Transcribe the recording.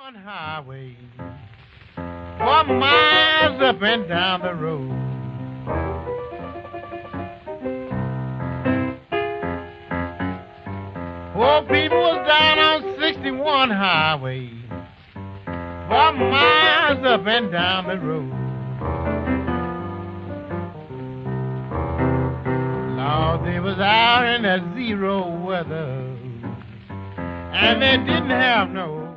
Highway for miles up and down the road. Poor people was down on 61 highway for miles up and down the road. Lord, they was out in that zero weather, and they didn't have no